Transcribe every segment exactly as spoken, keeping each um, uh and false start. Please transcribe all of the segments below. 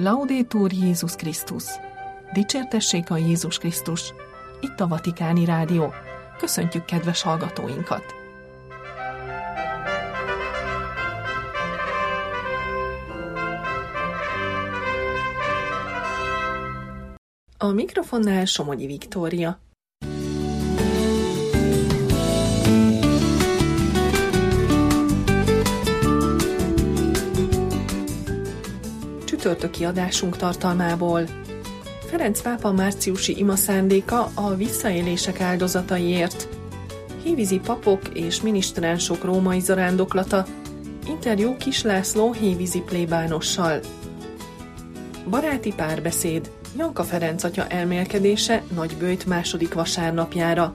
Laudetur Jézus Krisztus! Dicsértessék a Jézus Krisztus! Itt a Vatikáni Rádió. Köszöntjük kedves hallgatóinkat! A mikrofonnál Somogyi Viktória. Csütörtöki adásunk tartalmából. Ferenc pápa márciusi imaszándéka a visszaélések áldozataiért. Hévízi papok és minisztránsok római zarándoklata. Interjú Kiss László hévízi plébánossal. Baráti párbeszéd. Janka Ferenc atya elmélkedése Nagyböjt második vasárnapjára.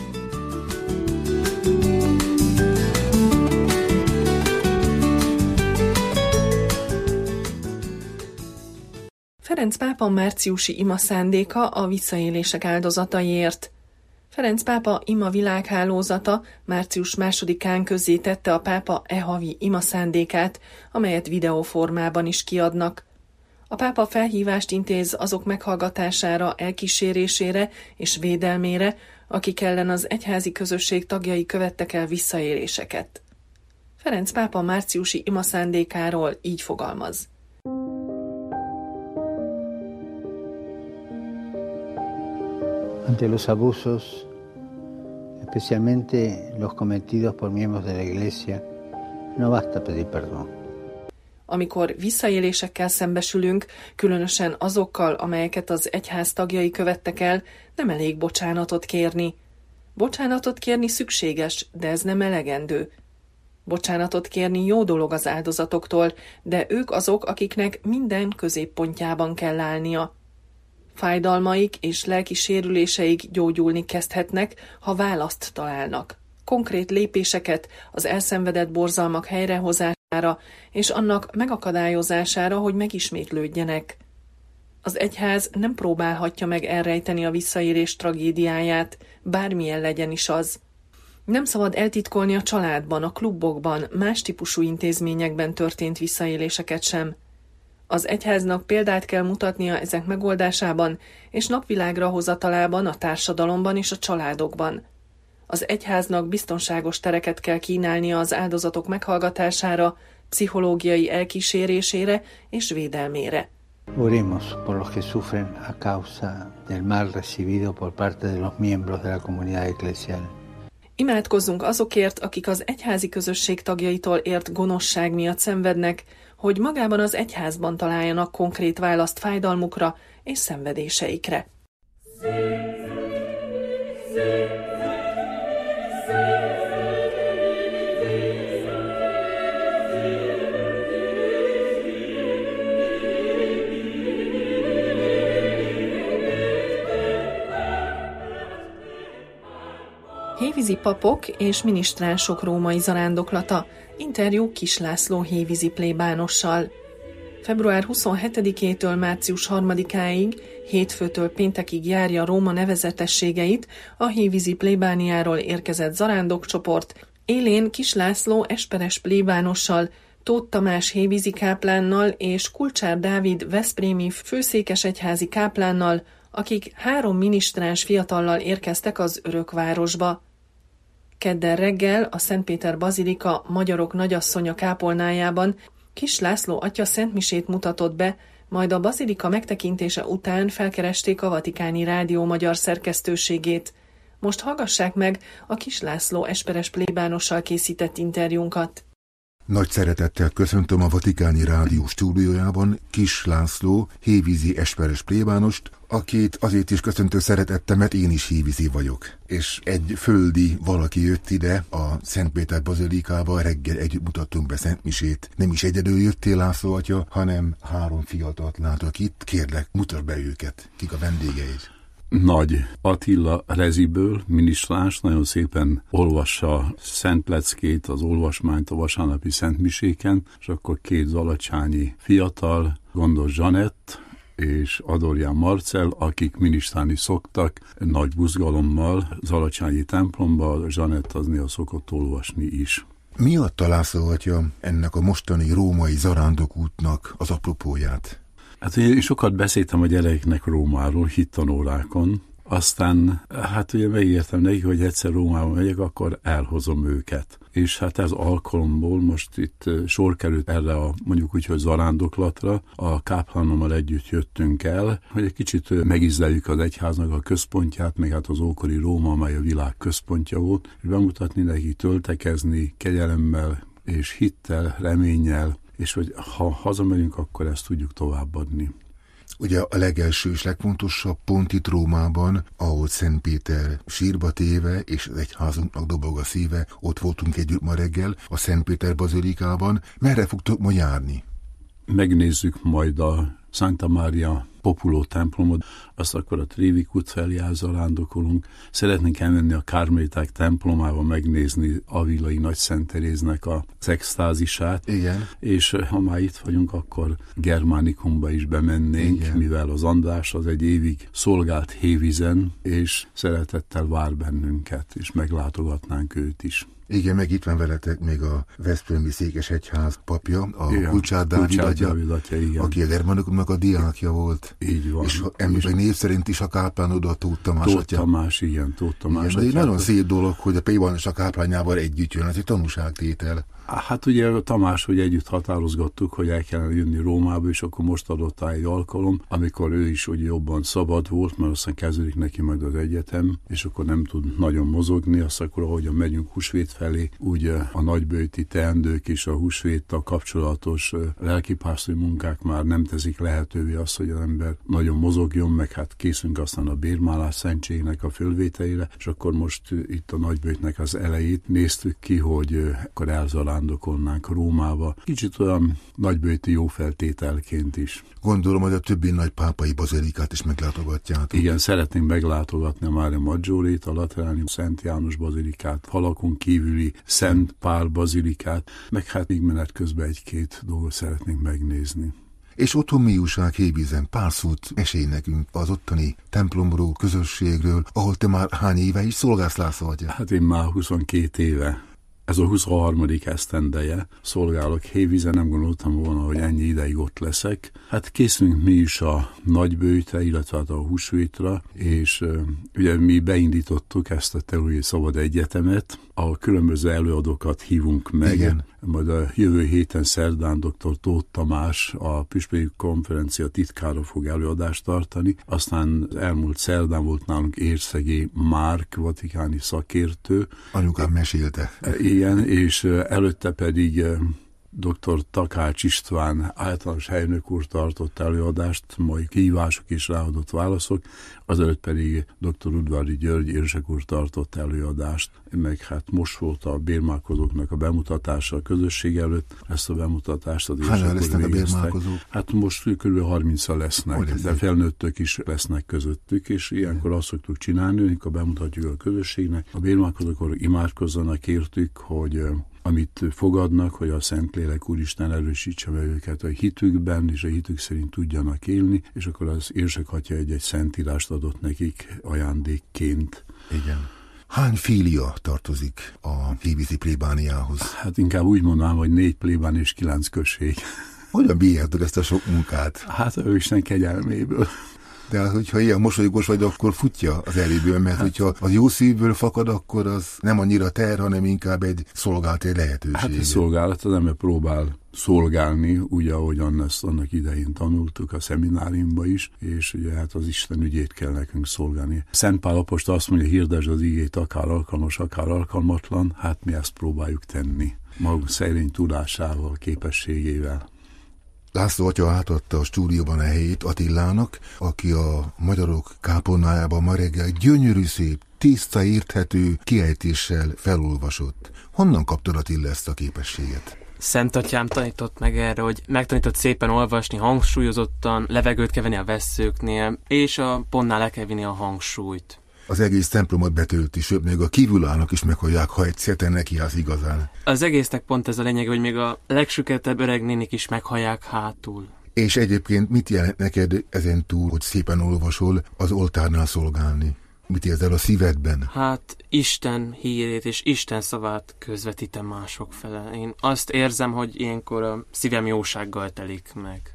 Ferenc pápa márciusi imaszándéka a visszaélések áldozataiért. Ferenc pápa ima világhálózata március másodikán közzétette a pápa e havi imaszándékát, amelyet videóformában is kiadnak. A pápa felhívást intéz azok meghallgatására, elkísérésére és védelmére, akik ellen az egyházi közösség tagjai követtek el visszaéléseket. Ferenc pápa márciusi imaszándékáról így fogalmaz. Ante los abusos, especialmente los cometidos por miembros de la Iglesia, no basta pedir perdón. Amikor visszaélésekkel szembesülünk, különösen azokkal, amelyeket az egyház tagjai követtek el, nem elég bocsánatot kérni. Bocsánatot kérni szükséges, de ez nem elegendő. Bocsánatot kérni jó dolog az áldozatoktól, de ők azok, akiknek minden középpontjában kell állnia. Fájdalmaik és lelki sérüléseik gyógyulni kezdhetnek, ha választ találnak. Konkrét lépéseket az elszenvedett borzalmak helyrehozására és annak megakadályozására, hogy megismétlődjenek. Az egyház nem próbálhatja meg elrejteni a visszaélés tragédiáját, bármilyen legyen is az. Nem szabad eltitkolni a családban, a klubokban, más típusú intézményekben történt visszaéléseket sem. Az egyháznak példát kell mutatnia ezek megoldásában és napvilágra hozatalában a társadalomban és a családokban. Az egyháznak biztonságos tereket kell kínálnia az áldozatok meghallgatására, pszichológiai elkísérésére és védelmére. Oremos por los que sufren a causa del mal recibido por parte de los miembros de la comunidad eclesial. Imádkozzunk azokért, akik az egyházi közösség tagjaitól ért gonoszság miatt szenvednek, hogy magában az egyházban találjanak konkrét választ fájdalmukra és szenvedéseikre. Hévízi papok és minisztránsok római zarándoklata. Interjú Kiss László hévízi plébánossal. február huszonhetedikétől március harmadikáig, hétfőtől péntekig járja Róma nevezetességeit a hévízi plébániáról érkezett zarándokcsoport, élén Kiss László esperes plébánossal, Tóth Tamás hévízi káplánnal és Kulcsár Dávid veszprémi főszékesegyházi káplánnal, akik három minisztráns fiatallal érkeztek az Örökvárosba. Kedden reggel a Szent Péter Bazilika Magyarok Nagyasszonya kápolnájában Kiss László atya szentmisét mutatott be, majd a bazilika megtekintése után felkeresték a Vatikáni Rádió magyar szerkesztőségét. Most hallgassák meg a Kiss László esperes plébánossal készített interjúnkat. Nagy szeretettel köszöntöm a Vatikáni Rádió stúdiójában Kiss László, hévízi esperes plébánost, akit azért is köszöntő szeretettel, mert én is hévízi vagyok. És egy földi valaki jött ide a Szent Péter Bazilikába, reggel együtt mutattunk be szentmisét. Nem is egyedül jöttél, László atya, hanem három fiatalt látok itt. Kérlek, mutasd be őket, kik a vendégeid. Nagy Attila Reziből, minisztráns, nagyon szépen olvassa Szent Leckét, az olvasmányt a vasárnapi szentmiséken, és akkor két zalacsányi fiatal, Gondos Zsanett és Adorján Marcell, akik minisztrálni szoktak nagy buzgalommal Zalacsányi templomba, Zsanett az néha szokott olvasni is. Mi adta, László atya, ennek a mostani római zarándokútnak az apropóját? Hát én sokat beszéltem a gyerekeknek Rómáról, hittanórákon, aztán hát ugye megértem neki, hogy egyszer Rómába megyek, akkor elhozom őket. És hát ez alkalomból most itt sor került erre a mondjuk úgy, hogy zarándoklatra, a káplánommal együtt jöttünk el, hogy egy kicsit megízleljük az egyháznak a központját, meg hát az ókori Róma, amely a világ központja volt, és bemutatni neki, töltekezni kegyelemmel és hittel, reménnyel, és hogy ha hazamegyünk, akkor ezt tudjuk továbbadni. Ugye a legelső és legfontosabb pont itt Rómában, ahol Szent Péter sírba téve, és az egyházunknak dobog a szíve, ott voltunk együtt ma reggel, a Szent Péter bazilikában. Merre fogtok ma járni? Megnézzük majd a Santa Maria Populó templomot, azt akkor a Trévik út felé elzarándokolunk. Szeretnénk elmenni a Kárméták templomába megnézni Avilai Nagy Szent Teréznek az extázisát. Igen. És ha már itt vagyunk, akkor Germánikumba is bemennénk, igen, mivel az András az egy évig szolgált Hévízen, és szeretettel vár bennünket, és meglátogatnánk őt is. Igen, meg itt van veletek még a Veszprémi Székesegyház papja, a igen, Kulcsár Dávid atya, atya aki a Germánikumnak a diákja volt. Így van. És említve név szerint is a káplánod a Tóth Tamás Tóth atya. Tamás, igen, Tóth Tamás. Igen, de egy nagyon szép dolog, hogy a plébános a káplányával együtt jön, ez egy tanúságtétel. Hát ugye a Tamás, hogy együtt határozgattuk, hogy el kellene jönni Rómába, és akkor most adott rá egy alkalom, amikor ő is ugye jobban szabad volt, mert aztán kezdődik neki majd az egyetem, és akkor nem tud nagyon mozogni, azt akkor ahogyan megyünk húsvét felé, úgy a nagybőti teendők és a húsvéttal kapcsolatos lelkipásztori munkák már nem teszik lehetővé azt, hogy az ember nagyon mozogjon, meg hát készünk aztán a bérmálás szentségnek a fölvételére, és akkor most itt a nagybőtnek az elejét néztük ki, hogy akkor elzarándokolnánk Rómába. Kicsit olyan nagybőti jó feltételként is. Gondolom, hogy a többi nagy pápai bazilikát is meglátogatjátok. Igen, szeretnénk meglátogatni a Mária Maggiorét, a Lateráni Szent János bazilikát, falakon kívüli Szent Pál bazilikát, meg hát még menet közben egy-két dolgot szeretnénk megnézni. És otthon mi újság Hévízen? Pár szót mesélj nekünk az ottani templomról, közösségről, ahol te már hány éve is szolgálsz, László atya? Hát én már huszonkét éve. Ez a huszonharmadik esztendeje szolgálok Hévízen, nem gondoltam volna, hogy ennyi ideig ott leszek. Hát készülünk mi is a nagybőjtre, illetve hát a húsvétra, és uh, ugye mi beindítottuk ezt a Teológiai Szabad Egyetemet, a különböző előadókat hívunk meg. Igen. Majd a jövő héten szerdán doktor Tóth Tamás, a Püspöki Konferencia titkára fog előadást tartani. Aztán elmúlt szerdán volt nálunk Érszegi Márk, vatikáni szakértő. Anyukám mesélte. Igen, és előtte pedig doktor Takács István általános helynök úr tartott előadást, majd kihívások és ráadott válaszok, azelőtt pedig doktor Udvari György érsek úr tartott előadást, meg hát most volt a bérmálkozóknak a bemutatása a közösség előtt, ezt a bemutatást az Hányan lesznek a bérmálkozók? Hát most kb. harmincan lesznek, de felnőttök is lesznek közöttük, és ilyenkor azt szoktuk csinálni, amikor bemutatjuk a közösségnek, a bérmálkozókor imádkozzanak értük, hogy amit fogadnak, hogy a Szentlélek Úristen erősítse meg őket a hitükben, és a hitük szerint tudjanak élni, és akkor az érsek atya egy-egy szentírást adott nekik ajándékként. Igen. Hány fília tartozik a hévízi plébániához? Hát inkább úgy mondanám, hogy négy plébán és kilenc község. Hogyan bírjátok ezt a sok munkát? Hát ő Isten kegyelméből. De hogyha ilyen mosolygós vagy, akkor futja az eléből, mert hát, hogyha az jó szívből fakad, akkor az nem annyira ter, hanem inkább egy szolgált, egy lehetőség. Hát egy szolgálat, az ember próbál szolgálni, úgy, ahogyan ezt annak idején tanultuk a szemináriumban is, és ugye hát az Isten ügyét kell nekünk szolgálni. Szent Pál apostol azt mondja, hirdesd az igét, akár alkalmas, akár alkalmatlan, hát mi ezt próbáljuk tenni. Magunk szerény tudásával, képességével. László atya átadta a stúdióban a helyét Attilának, aki a Magyarok kápolnájában ma reggel gyönyörű szép, tiszta, érthető kiejtéssel felolvasott. Honnan kaptad, Attila, ezt a képességet? Szent atyám tanított meg erre, hogy megtanított szépen olvasni, hangsúlyozottan, levegőt kell venni a vesszőknél, és a pontnál le kell vinni a hangsúlyt. Az egész templomot betölti, sőt, még a kívülállók is meghallják, ha egyszer te nekiállsz igazán. Az egésznek pont ez a lényeg, hogy még a legsüketebb öreg nénik is meghallják hátul. És egyébként mit jelent neked ezen túl, hogy szépen olvasol, az oltárnál szolgálni? Mit érzel a szívedben? Hát Isten hírét és Isten szavát közvetítem mások fele. Én azt érzem, hogy ilyenkor a szívem jósággal telik meg.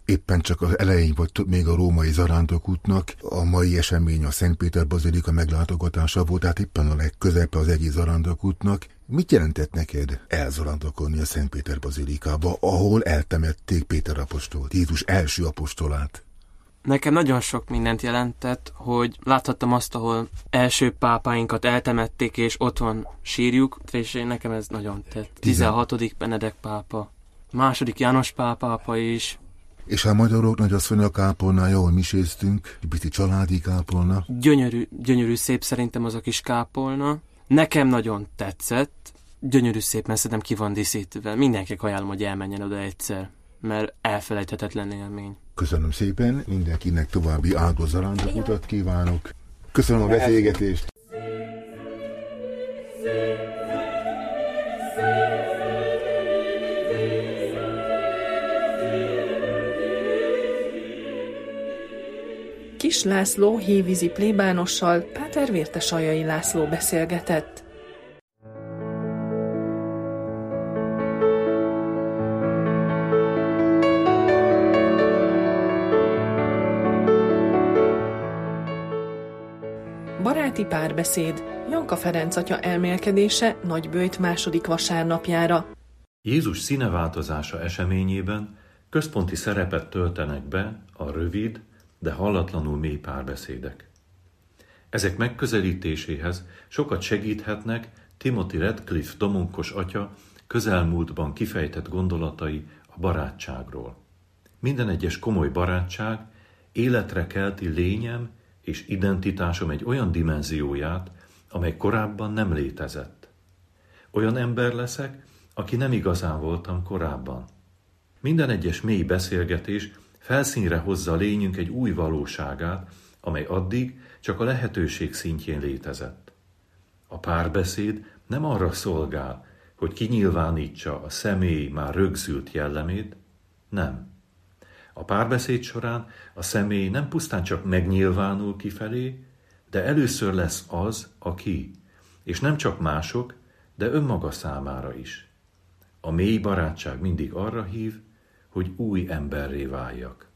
Éppen csak az elején vagy még a római zarándokútnak, a mai esemény a Szentpéter bazilika meglátogatása volt, tehát éppen a legközelebb az egész zarándokútnak. Mit jelentett neked elzarándokolni a Szentpéter bazilikába, ahol eltemették Péter apostolt, Jézus első apostolát? Nekem nagyon sok mindent jelentett, hogy láthattam azt, ahol első pápáinkat eltemették, és ott van sírjuk, és nekem ez nagyon tett. tizenhatodik Benedek pápa, második János Pál pápa is. És a magyarok nagyasszonynak kápolnája, ahol miséztünk, pici családi kápolna. Gyönyörű, gyönyörű szép szerintem az a kis kápolna. Nekem nagyon tetszett, gyönyörű szép, mert szerintem ki van díszítve. Mindenkinek ajánlom, hogy elmenjen oda egyszer, mert elfelejthetetlen élmény. Köszönöm szépen, mindenkinek további áldott zarándokutat kívánok. Köszönöm a beszélgetést. Kiss László hévízi plébánossal Páter Vértesaljai László beszélgetett. Baráti párbeszéd, Janka Ferenc atya elmélkedése Nagyböjt második vasárnapjára. Jézus színeváltozása eseményében központi szerepet töltenek be a rövid, de hallatlanul mély párbeszédek. Ezek megközelítéséhez sokat segíthetnek Timothy Radcliffe domonkos atya közelmúltban kifejtett gondolatai a barátságról. Minden egyes komoly barátság életre kelti lényem és identitásom egy olyan dimenzióját, amely korábban nem létezett. Olyan ember leszek, aki nem igazán voltam korábban. Minden egyes mély beszélgetés felszínre hozza a lényünk egy új valóságát, amely addig csak a lehetőség szintjén létezett. A párbeszéd nem arra szolgál, hogy kinyilvánítsa a személy már rögzült jellemét, nem. A párbeszéd során a személy nem pusztán csak megnyilvánul kifelé, de először lesz az, aki, és nem csak mások, de önmaga számára is. A mély barátság mindig arra hív, hogy új emberré váljak.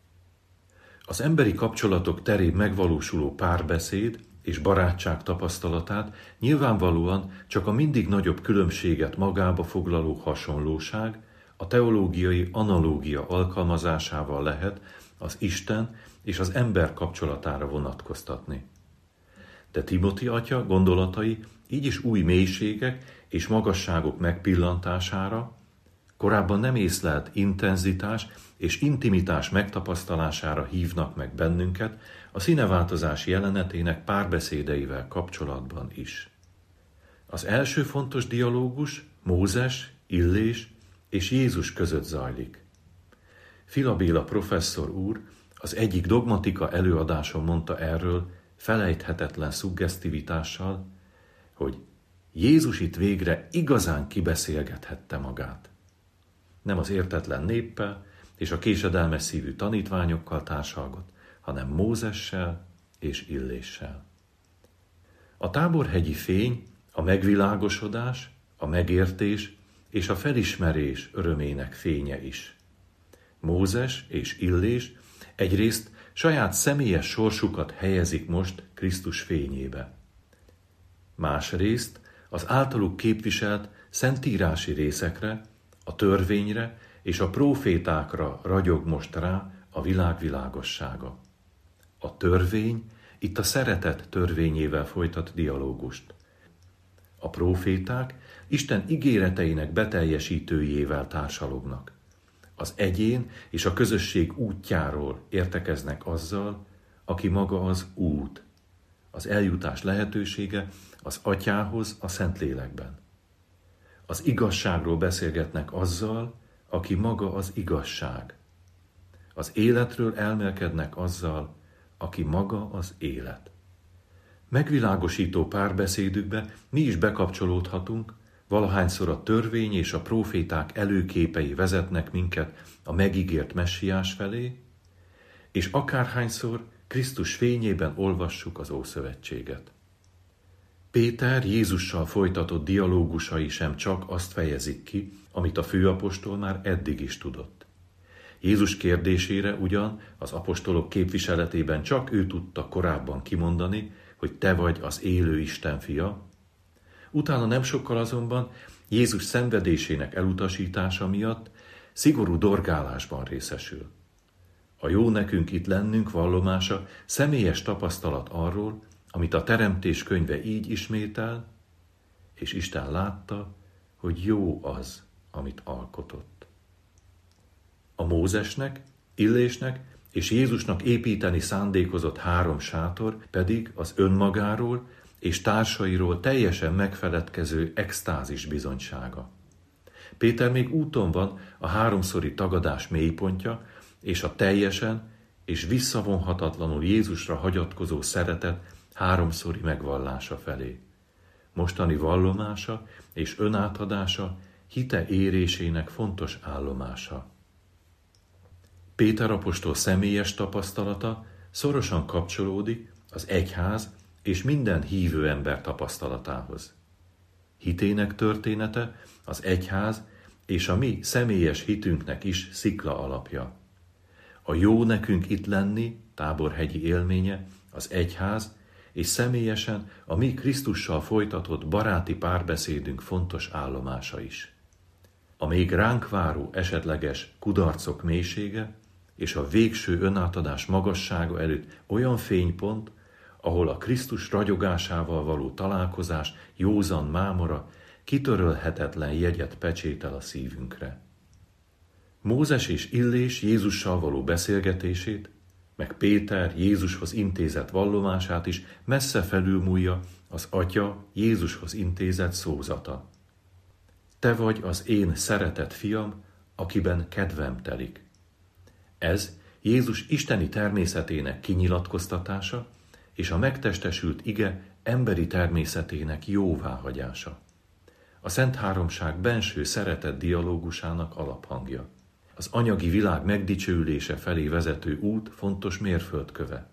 Az emberi kapcsolatok terén megvalósuló párbeszéd és barátság tapasztalatát nyilvánvalóan csak a mindig nagyobb különbséget magába foglaló hasonlóság, a teológiai analógia alkalmazásával lehet az Isten és az ember kapcsolatára vonatkoztatni. De Timothy atya gondolatai így is új mélységek és magasságok megpillantására, korábban nem észlelt intenzitás és intimitás megtapasztalására hívnak meg bennünket a színeváltozás jelenetének párbeszédeivel kapcsolatban is. Az első fontos dialógus Mózes, Illés és Jézus között zajlik. Fila Béla professzor úr az egyik dogmatika előadáson mondta erről felejthetetlen szuggesztivitással, hogy Jézus itt végre igazán kibeszélgethette magát. Nem az értetlen néppel és a késedelmes szívű tanítványokkal társalgott, hanem Mózessel és Illéssel. A táborhegyi fény, a megvilágosodás, a megértés és a felismerés örömének fénye is. Mózes és Illés egyrészt saját személyes sorsukat helyezik most Krisztus fényébe. Másrészt az általuk képviselt szentírási részekre, a törvényre és a prófétákra ragyog most rá a világ világossága. A törvény itt a szeretet törvényével folytat dialógust. A próféták Isten ígéreteinek beteljesítőjével társalognak. Az egyén és a közösség útjáról értekeznek azzal, aki maga az út, az eljutás lehetősége az Atyához a Szentlélekben. Az igazságról beszélgetnek azzal, aki maga az igazság. Az életről elmélkednek azzal, aki maga az élet. Megvilágosító párbeszédükbe mi is bekapcsolódhatunk, valahányszor a törvény és a próféták előképei vezetnek minket a megígért messiás felé, és akárhányszor Krisztus fényében olvassuk az Ószövetséget. Péter Jézussal folytatott dialógusai sem csak azt fejezik ki, amit a főapostol már eddig is tudott. Jézus kérdésére ugyan az apostolok képviseletében csak ő tudta korábban kimondani, hogy te vagy az élő Isten fia. Utána nem sokkal azonban Jézus szenvedésének elutasítása miatt szigorú dorgálásban részesül. A jó nekünk itt lennünk vallomása személyes tapasztalat arról, amit a Teremtés könyve így ismétel, és Isten látta, hogy jó az, amit alkotott. A Mózesnek, Illésnek és Jézusnak építeni szándékozott három sátor pedig az önmagáról és társairól teljesen megfeledkező extázis bizonysága. Péter még úton van a háromszori tagadás mélypontja és a teljesen és visszavonhatatlanul Jézusra hagyatkozó szeretet háromszori megvallása felé. Mostani vallomása és önátadása hite érésének fontos állomása. Péter apostol személyes tapasztalata szorosan kapcsolódik az egyház és minden hívő ember tapasztalatához. Hitének története az egyház és a mi személyes hitünknek is szikla alapja. A jó nekünk itt lenni táborhegyi élménye az egyház és személyesen a mi Krisztussal folytatott baráti párbeszédünk fontos állomása is. A még ránk váró esetleges kudarcok mélysége és a végső önátadás magassága előtt olyan fénypont, ahol a Krisztus ragyogásával való találkozás józan mámora kitörölhetetlen jegyet pecsétel a szívünkre. Mózes és Illés Jézussal való beszélgetését, meg Péter Jézushoz intézett vallomását is messze felülmúlja az Atya Jézushoz intézett szózata. Te vagy az én szeretett fiam, akiben kedvem telik. Ez Jézus isteni természetének kinyilatkoztatása és a megtestesült ige emberi természetének jóváhagyása. A Szent Háromság benső szeretet dialógusának alaphangja. Az anyagi világ megdicsőülése felé vezető út fontos mérföldköve.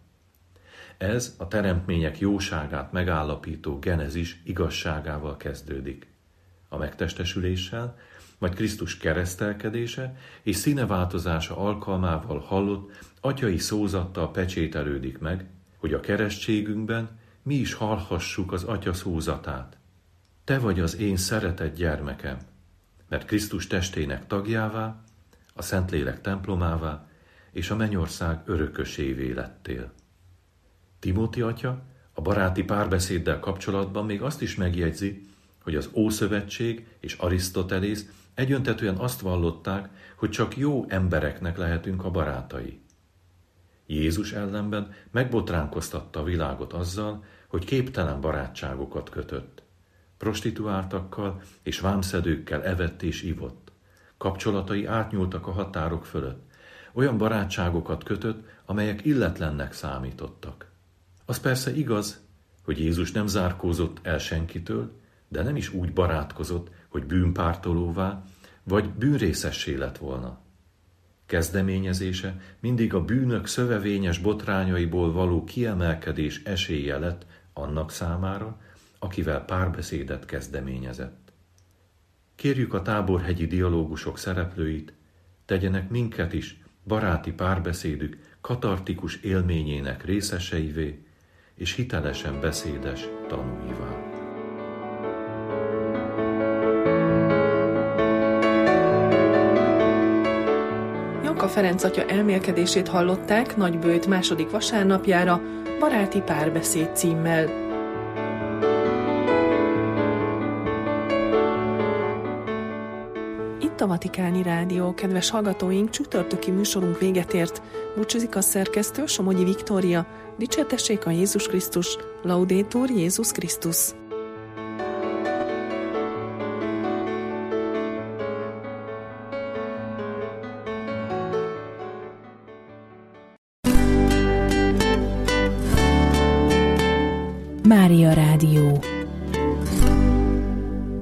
Ez a teremtmények jóságát megállapító genezis igazságával kezdődik. A megtestesüléssel, majd Krisztus keresztelkedése és színeváltozása alkalmával hallott atyai szózattal pecsételődik meg, hogy a keresztségünkben mi is hallhassuk az Atya szózatát. Te vagy az én szeretett gyermekem, mert Krisztus testének tagjává, a Szentlélek templomává és a mennyország örökösévé lettél. Timóti atya a baráti párbeszéddel kapcsolatban még azt is megjegyzi, hogy az Ószövetség és Arisztotelész egyöntetően azt vallották, hogy csak jó embereknek lehetünk a barátai. Jézus ellenben megbotránkoztatta a világot azzal, hogy képtelen barátságokat kötött. Prostituáltakkal és vámszedőkkel evett és ivott. Kapcsolatai átnyúltak a határok fölött. Olyan barátságokat kötött, amelyek illetlennek számítottak. Az persze igaz, hogy Jézus nem zárkózott el senkitől, de nem is úgy barátkozott, hogy bűnpártolóvá vagy bűnrészessé lett volna. Kezdeményezése mindig a bűnök szövevényes botrányaiból való kiemelkedés esélye lett annak számára, akivel párbeszédet kezdeményezett. Kérjük a táborhegyi dialógusok szereplőit, tegyenek minket is baráti párbeszédük katartikus élményének részeseivé, és hitelesen beszédes tanúivá. Janka Ferenc atya elmélkedését hallották Nagyböjt második vasárnapjára Baráti párbeszéd címmel. Itt a Vatikáni Rádió, kedves hallgatóink, csütörtöki műsorunk véget ért. Búcsúzik a szerkesztő, Somogyi Viktória. Dicsértessék a Jézus Krisztus, Laudetur Jézus Krisztus. Mária Rádió.